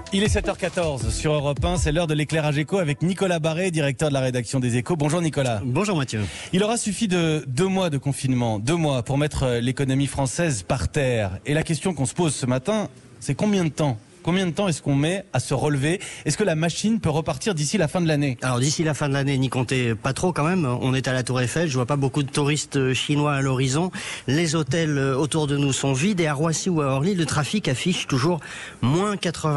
Il est 7h14 sur Europe 1, c'est l'heure de l'éclairage éco avec Nicolas Barré, directeur de la rédaction des Échos. Bonjour Nicolas. Bonjour Mathieu. Il aura suffi de 2 mois de confinement, 2 mois pour mettre l'économie française par terre. Et la question qu'on se pose ce matin, c'est combien de temps ? Combien de temps est-ce qu'on met à se relever ? Est-ce que la machine peut repartir d'ici la fin de l'année ? Alors d'ici la fin de l'année, n'y comptez pas trop quand même. On est à la Tour Eiffel, je vois pas beaucoup de touristes chinois à l'horizon. Les hôtels autour de nous sont vides et à Roissy ou à Orly, le trafic affiche toujours moins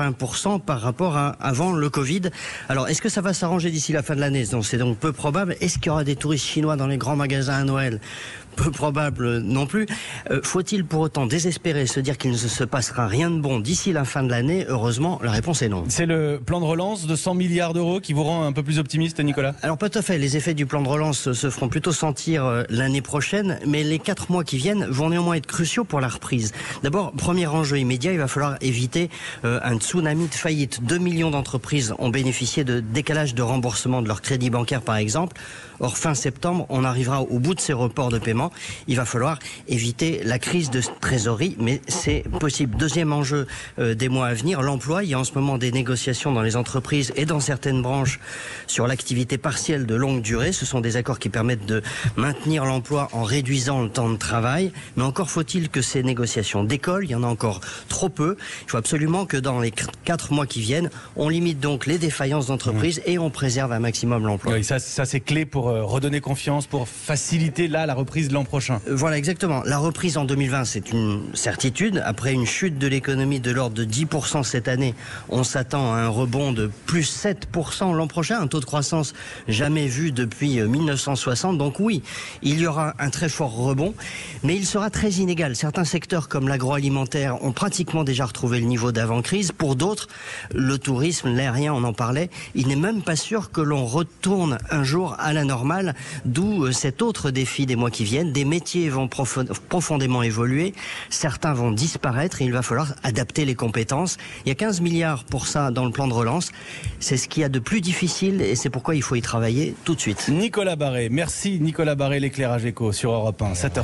80% par rapport à avant le Covid. Alors est-ce que ça va s'arranger d'ici la fin de l'année ? C'est donc peu probable. Est-ce qu'il y aura des touristes chinois dans les grands magasins à Noël ? Peu probable non plus. Faut-il pour autant désespérer, se dire qu'il ne se passera rien de bon d'ici la fin de l'année ? Heureusement, la réponse est non. C'est le plan de relance de 100 milliards d'euros qui vous rend un peu plus optimiste, Nicolas ? Alors pas tout à fait, les effets du plan de relance se feront plutôt sentir l'année prochaine, mais les 4 mois qui viennent vont néanmoins être cruciaux pour la reprise. D'abord, premier enjeu immédiat, il va falloir éviter un tsunami de faillite. 2 millions d'entreprises ont bénéficié de décalage de remboursement de leur crédit bancaire par exemple. Or, fin septembre, on arrivera au bout de ces reports de paiement. Il va falloir éviter la crise de trésorerie, mais c'est possible. Deuxième enjeu des mois à venir, l'emploi. Il y a en ce moment des négociations dans les entreprises et dans certaines branches sur l'activité partielle de longue durée. Ce sont des accords qui permettent de maintenir l'emploi en réduisant le temps de travail. Mais encore faut-il que ces négociations décollent. Il y en a encore trop peu. Il faut absolument que dans les 4 mois qui viennent, on limite donc les défaillances d'entreprises et on préserve un maximum l'emploi. Oui, ça c'est clé pour redonner confiance, pour faciliter la reprise de l'an prochain. Voilà, exactement. La reprise en 2020, c'est une certitude. Après une chute de l'économie de l'ordre de 10% cette année, on s'attend à un rebond de plus 7% l'an prochain, un taux de croissance jamais vu depuis 1960. Donc oui, il y aura un très fort rebond, mais il sera très inégal. Certains secteurs comme l'agroalimentaire ont pratiquement déjà retrouvé le niveau d'avant-crise. Pour d'autres, le tourisme, l'aérien, on en parlait, il n'est même pas sûr que l'on retourne un jour à la normale, d'où cet autre défi des mois qui viennent. Des métiers vont profondément évoluer, certains vont disparaître et il va falloir adapter les compétences. Il y a 15 milliards pour ça dans le plan de relance. C'est ce qu'il y a de plus difficile et c'est pourquoi il faut y travailler tout de suite. Nicolas Barré, merci Nicolas Barré, l'éclairage éco sur Europe 1. 7h